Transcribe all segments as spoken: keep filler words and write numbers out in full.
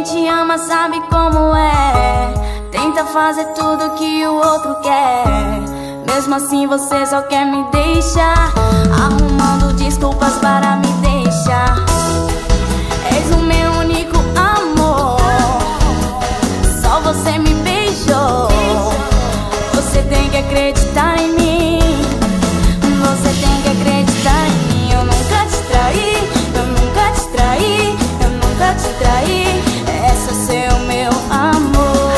gente ama sabe como é. Tenta fazer tudo que o outro quer. Mesmo assim você só quer me deixar, arrumando desculpas para me deixar. És o meu único amor, só você me beijou. Você tem que acreditar em mim, você tem que acreditar em mim. Eu nunca te traí, eu nunca te traí, eu nunca te traí. É só ser o meu amor.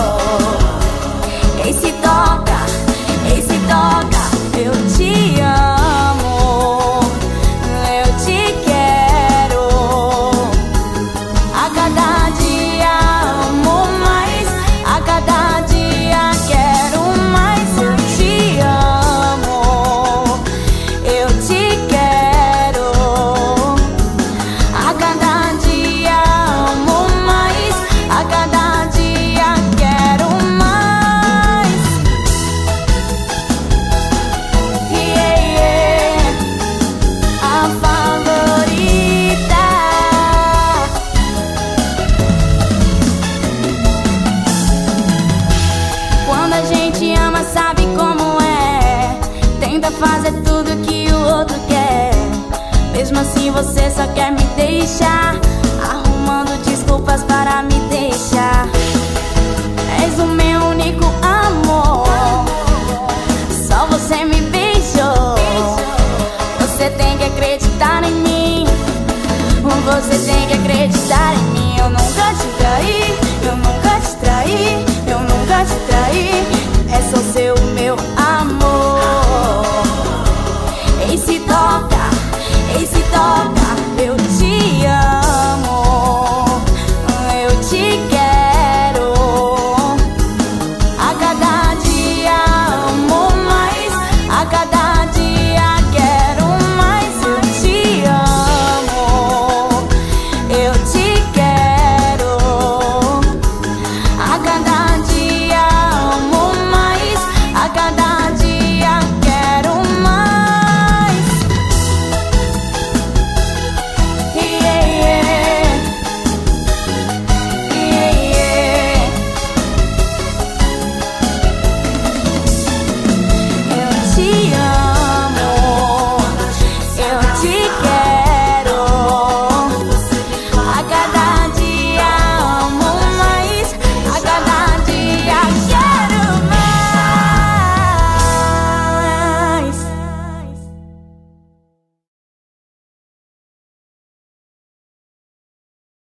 Ei, se toca, ei, se toca, eu te amo, eu te quero. A cada dia amo mais, a cada dia quero mais. Eu te amo, eu te quero. A cada dia amo mais, a cada dia quero mais. Yeah, yeah. A favorita. Quando a gente ama sabe como é. Tenta fazer tudo que o outro quer. Mesmo assim você só quer me deixar,